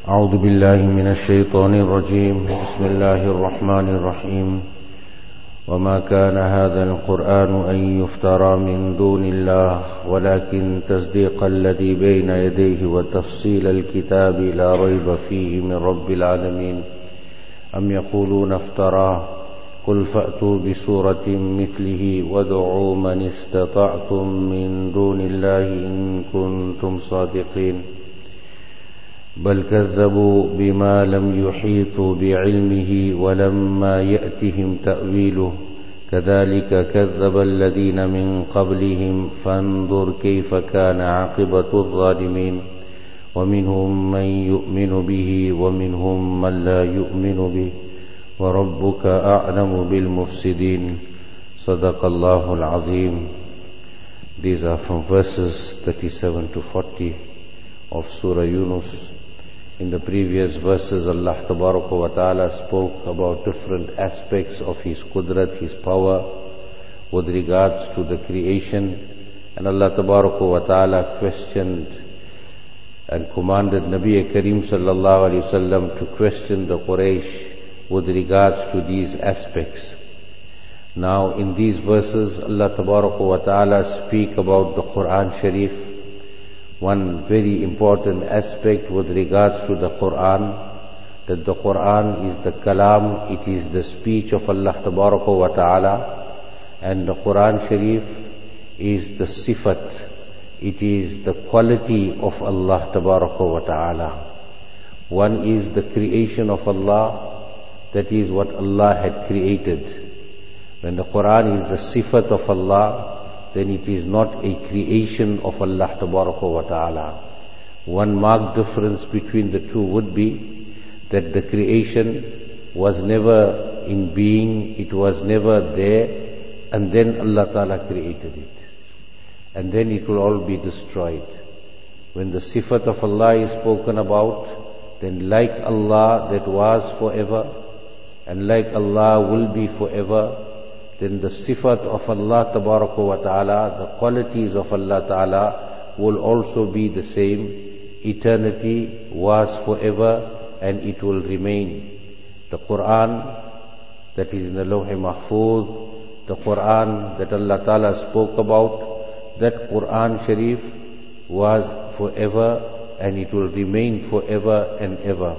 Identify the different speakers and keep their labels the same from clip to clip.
Speaker 1: أعوذ بالله من الشيطان الرجيم. بسم الله الرحمن الرحيم. وما كان هذا القرآن أن يفترى من دون الله ولكن تصديق الذي بين يديه وتفصيل الكتاب لا ريب فيه من رب العالمين. أم يقولون افتراه قل فأتوا بسورة مثله وادعوا من استطعتم من دون الله إن كنتم صادقين. بل كذبوا بما لم يحيطوا بعلمه ولما يأتهم تأويله كذلك كذب الذين من قبلهم فانظر كيف كان عاقبة الظالمين. ومنهم من يؤمن به ومنهم من لا يؤمن به وربك أعلم بالمفسدين. صدق الله العظيم. These are from verses 37 to 40 of Surah Yunus. In the previous verses, Allah Tabaraka wa Ta'ala spoke about different aspects of His Qudrat, His power, with regards to the creation. And Allah Tabaraka wa Ta'ala questioned and commanded Nabi Kareem Sallallahu Alaihi Wasallam to question the Quraysh with regards to these aspects. Now, in these verses, Allah Tabaraka wa Ta'ala speak about the Quran Sharif. One very important aspect with regards to the Quran, that the Quran is the kalam, it is the speech of Allah Tabaraka wa Ta'ala, and the Quran Sharif is the sifat, it is the quality of Allah Tabaraka wa Ta'ala. One is the creation of Allah, that is what Allah had created. When the Quran is the sifat of Allah, then it is not a creation of Allah Tabaraka wa Ta'ala. One marked difference between the two would be that the creation was never in being, it was never there, and then Allah Ta'ala created it. And then it will all be destroyed. When the sifat of Allah is spoken about, then like Allah that was forever, and like Allah will be forever, then the sifat of Allah Tabaraka wa Ta'ala, the qualities of Allah Ta'ala will also be the same. Eternity was forever and it will remain. The Quran that is in the Lawh Mahfuz, the Quran that Allah Ta'ala spoke about, that Quran Sharif was forever and it will remain forever and ever.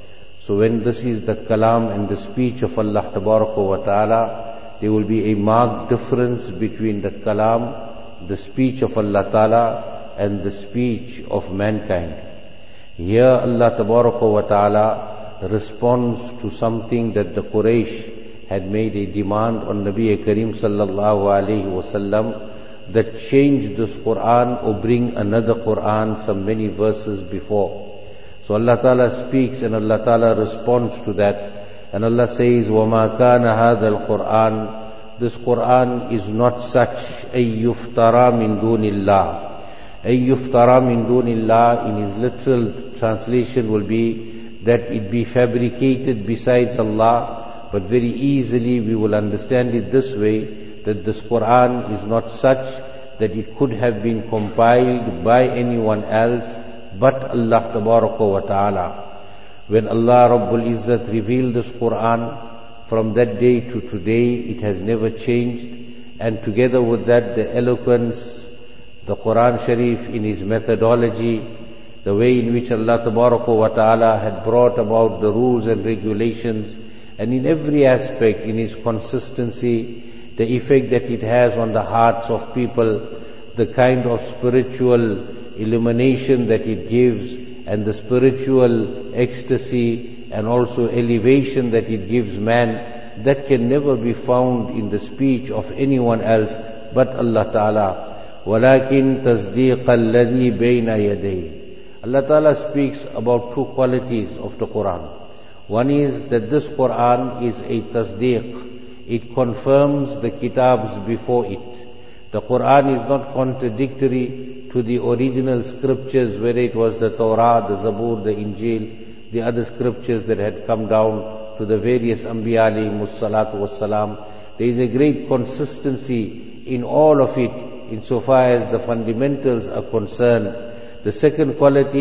Speaker 1: So when this is the kalam and the speech of Allah Tabaraka wa Ta'ala, there will be a marked difference between the kalam, the speech of Allah Ta'ala, and the speech of mankind. Here Allah Tabaraka wa Ta'ala responds to something that the Quraysh had made a demand on Nabi Kareem Sallallahu Alaihi Wasallam, that change this Quran or bring another Quran some many verses before. So Allah Ta'ala speaks and Allah Ta'ala responds to that. And Allah says, وَمَا كَانَ هَذَا الْقُرْآنِ. This Quran is not such أَن يُفْتَرَى مِن دُونِ اللَّهِ. أَن يُفْتَرَى مِن دُونِ اللَّهِ, in his literal translation will be that it be fabricated besides Allah. But very easily we will understand it this way, that this Quran is not such that it could have been compiled by anyone else but Allah Tabaraka wa Ta'ala. When Allah Rabbul Izzat revealed this Quran, from that day to today it has never changed. And together with that, the eloquence, the Quran Sharif in his methodology, the way in which Allah Tabaraka wa Ta'ala had brought about the rules and regulations, and in every aspect, in his consistency, the effect that it has on the hearts of people, the kind of spiritual illumination that it gives, and the spiritual ecstasy and also elevation that it gives man, that can never be found in the speech of anyone else but Allah Ta'ala. وَلَكِنْ تَصْدِيقَ الَّذِي بَيْنَ يَدَيْهِ. Allah Ta'ala speaks about two qualities of the Quran. One is that this Quran is a tasdeeq. It confirms the kitabs before it. The Quran is not contradictory to the original scriptures, whether it was the Torah, the Zabur, the Injil, the other scriptures that had come down to the various Anbiya alayhimus salatu wassalam. There is a great consistency in all of it, insofar as the fundamentals are concerned. The second quality,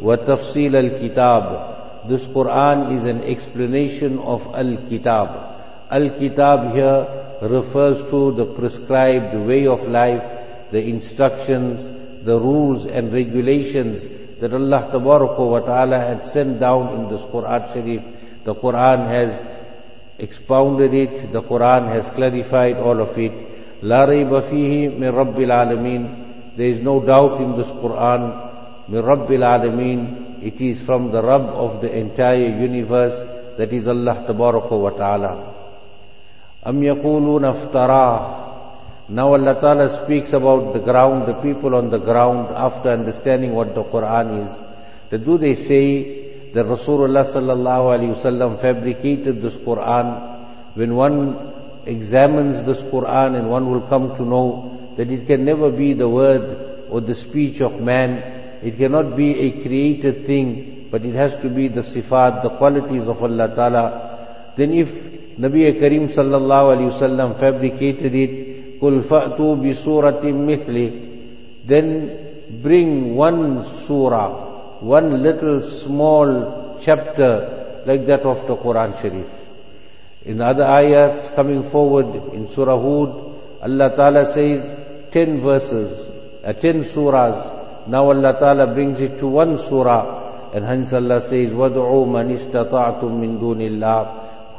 Speaker 1: وَتَفْصِيلَ الْكِتَابِ. This Quran is an explanation of Al-Kitab. Al-Kitab here refers to the prescribed way of life, the instructions, the rules and regulations that Allah Tabaraka wa Ta'ala had sent down in this Quran Sharif. The Quran has expounded it, the Quran has clarified all of it. La rayba fihi min Rabbil Alameen. There is no doubt in this Quran, min Rabbil Alameen. It is from the Rabb of the entire universe, that is Allah Tabaraka wa Ta'ala. Am yaquluna iftarah. Now Allah Ta'ala speaks about the ground, the people on the ground, after understanding what the Quran is. That do they say that Rasulullah sallallahu alaihi wasallam fabricated this Quran? When one examines this Quran, and one will come to know that it can never be the word or the speech of man. It cannot be a created thing, but it has to be the sifat, the qualities of Allah Ta'ala. Then if Nabi Kareem sallallahu alaihi wasallam fabricated it, قُلْ فَأْتُوا بِسُورَةٍ مِثْلِ, then bring one surah, one little small chapter like that of the Quran Sharif. In other ayats coming forward in Surah Hud, Allah Ta'ala says 10 verses, 10 surahs. Now Allah Ta'ala brings it to one surah, and hence Allah says, وَدْعُوا مَنِ اسْتَطَعْتُم مِّن دُونِ اللَّهِ.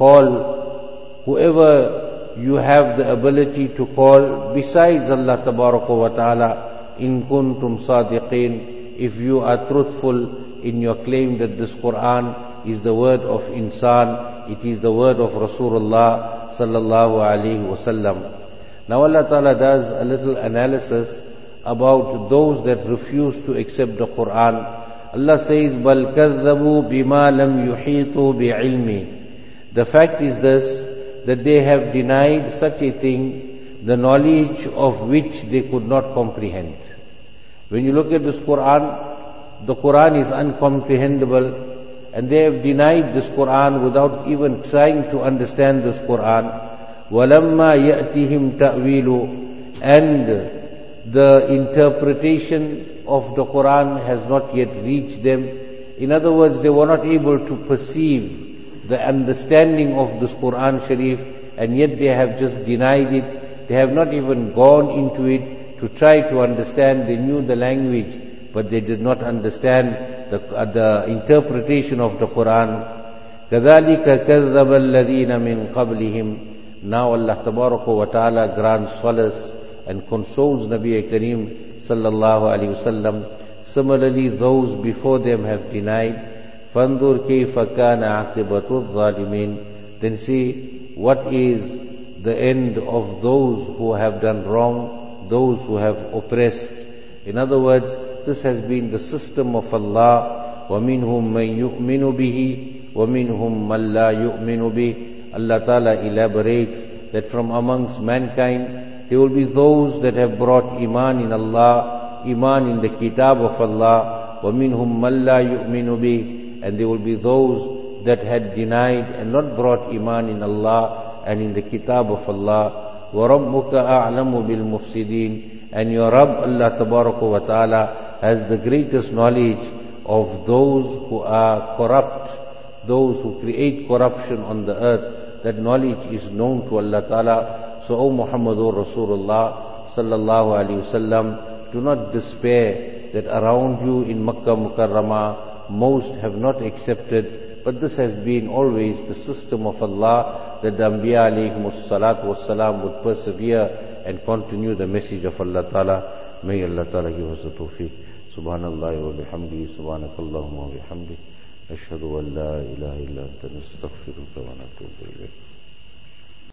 Speaker 1: Call whoever you have the ability to call besides Allah Tabaraka wa Ta'ala, in kuntum sadiqeen, if you are truthful in your claim that this Quran is the word of insan, it is the word of Rasulullah sallallahu alaihi wasallam. Now Allah Ta'ala does a little analysis about those that refuse to accept the Quran. Allah says, بَلْ كَذَّبُوا بِمَا لَمْ يُحِيطُوا بِعِلْمِ. The fact is this, that they have denied such a thing, the knowledge of which they could not comprehend. When you look at this Quran, the Quran is uncomprehendable, and they have denied this Quran without even trying to understand this Quran. وَلَمَّا يَأْتِهِمْ تَأْوِيلُ. And the interpretation of the Quran has not yet reached them. In other words, they were not able to perceive the understanding of this Quran Sharif, and yet they have just denied it. They have not even gone into it to try to understand. They knew the language, but they did not understand the interpretation of the Quran. كَذَلِكَ كَذَّبَ الَّذِينَ مِنْ قَبْلِهِمْ. Now Allah Tabaraka wa Ta'ala grants solace and consoles Nabi Kareem sallallahu alayhi wasallam. Similarly, those before them have denied. فَانْظُرْ كَيْفَ كَانَ عَاقِبَةُ الظَّالِمِينَ. Then see what is the end of those who have done wrong, those who have oppressed. In other words, this has been the system of Allah. وَمِنْهُمْ مَنْ يُؤْمِنُ بِهِ وَمِنْهُمْ مَنْ لَا يُؤْمِنُ بِهِ. Allah Ta'ala elaborates that from amongst mankind, there will be those that have brought iman in Allah, iman in the kitab of Allah. وَمِنْهُمْ مَنْ لَا يُؤْمِنُ بِهِ. And there will be those that had denied and not brought iman in Allah and in the kitab of Allah. وَرَبُّكَ أَعْلَمُ بِالْمُفْسِدِينَ. And your Rabb, Allah Tabaraka wa Ta'ala, has the greatest knowledge of those who are corrupt, those who create corruption on the earth. That knowledge is known to Allah Ta'ala. So, O Muhammadur Rasulullah sallallahu alaihi wasallam, do not despair that around you in Makkah Mukarramah, most have not accepted, but this has been always the system of Allah, that the Anbiya alayhimus salatu wassalam would persevere and continue the message of Allah Ta'ala. May Allah Ta'ala give us the tawfiq. Subhanallah wa bihamdi, subhanakallahumma wa bihamdi, ashhadu an la ilaha illa anta nastaghfiruka wa natubu ilayk.